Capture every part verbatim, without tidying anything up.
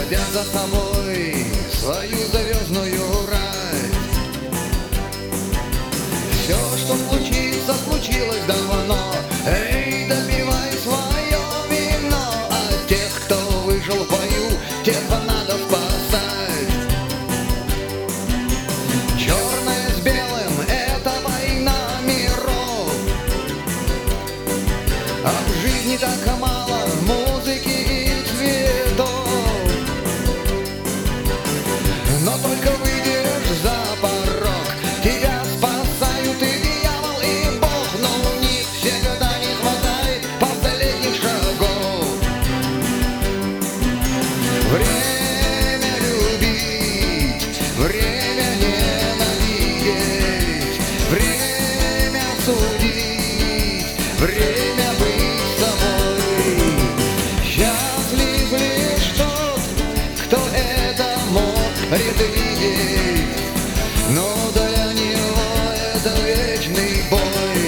уводя за собой свою звездную рать. Все, что случится, случилось давно. Эй, допивай свое вино, а тех, кто выжил в бою, тех надо спасать. Черное с белым — это война миров, а в жизни так мало музыки и цветов. Но только выйдешь за порог, тебя спасают и дьявол, и Бог, но у них всегда не хватает последних шагов. Время любить, время ненавидеть, время судить, время быть собой. Счастлив лишь тот, кто это мог предвидеть, но для него это вечный бой.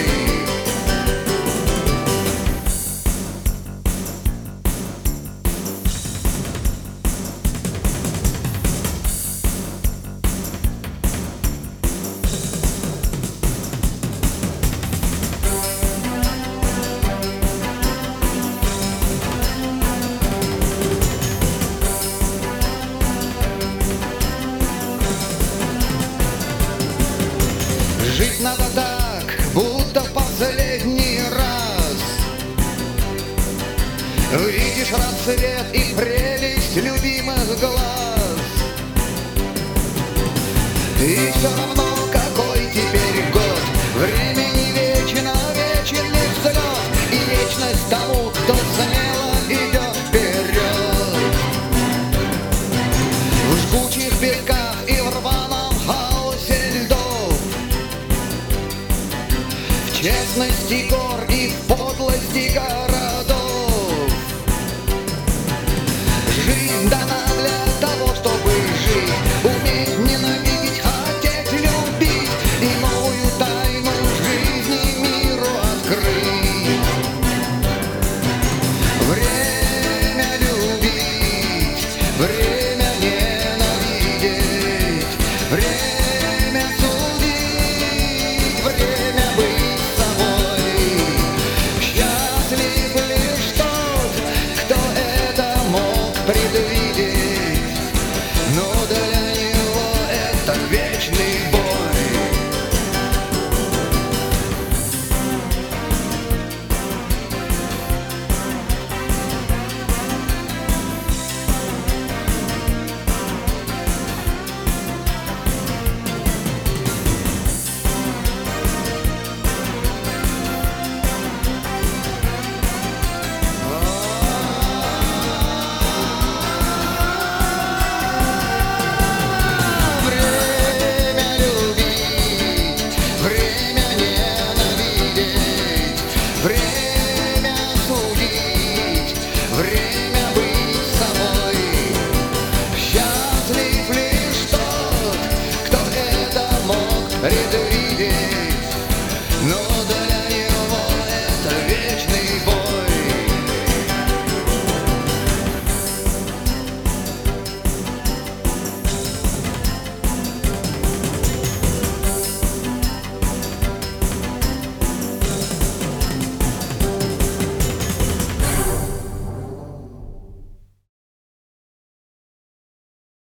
Жить надо так, будто в последний раз. Видишь рассвет и прелесть любимых глаз, и все равно, какой теперь год. Время не вечно, вечен лишь взлет, и вечность тому, кто смело идет вперед. В жгучих песках и в рваном хаосе льдов, в честности гор и в подлости городов. Жизнь дана для того, чтобы жить, уметь ненавидеть, хотеть любить и новую тайну жизни миру открыть. Время любить, время ненавидеть, время судить, время быть собой. Счастлив лишь тот, кто это мог предвидеть.